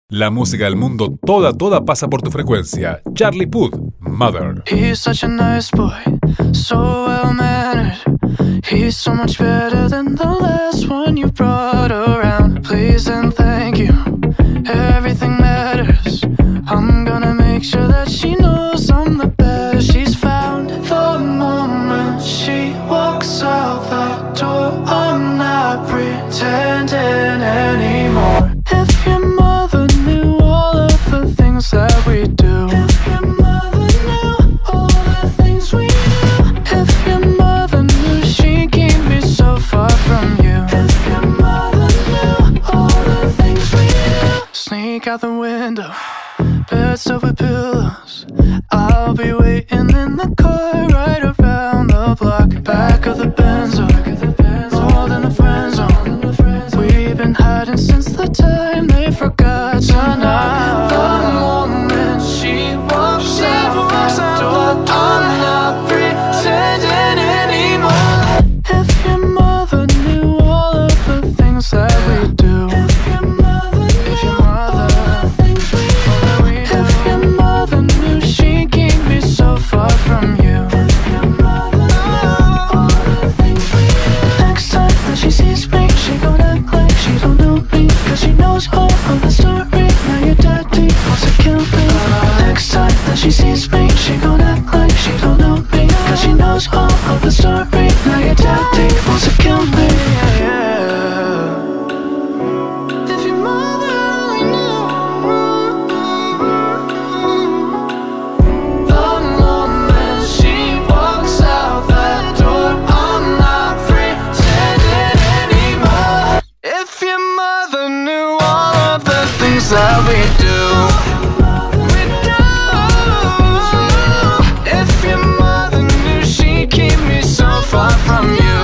La música del mundo toda pasa por tu frecuencia. Charlie Puth, Mother. He's such a nice boy, so well-mannered. He's so much better than the last one you brought around. Please and thank you, everything matters. I'm gonna make sure that she knows I'm the best. She's found the moment she walks out that door. I'm not pretending anymore. If your mother knew all of the things that we do. If your mother knew all the things we do. If your mother knew she'd keep me so far from you. If your mother knew all the things we do. Sneak out the window, bed stuffed with pillows. I'll be waiting in the car right around the block. Back of the Benzo, more than a friend zone. We've been hiding since the time they forgot to knock. The moment she walks out that door, I'm not pretending anymore. If your mother knew all of the things that we do. If your mother knew she'd keep me so far from you. If your mother knew all the things we do. Next time that she sees me, she gon' act like she don't know me, 'cause she knows all of the story. Now your daddy wants to kill me. Next time that she sees me, she gon' act like she don't know me, 'cause she knows all of the story. Now your daddy wants to kill me. If your mother only knew. The moment she walks out that door, I'm not pretending anymore. If your mother knew all of the things that we do. If your mother knew she'd keep me so far from you.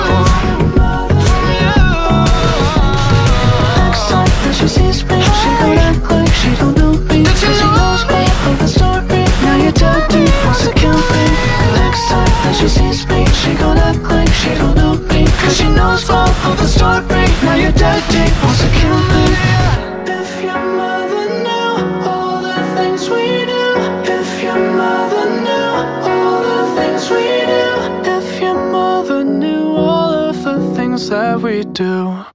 Next time that she sees me, she gon' act like she don't know me, 'cause she knows all of the story. Now your daddy wants to kill me. Next time that she sees me, she gon' act like she don't know me, 'cause she knows all of the story. Now your daddy wants to kill me. If your mother knew all the things we do. If your mother knew all the things we do. If your mother knew all of the things that we do.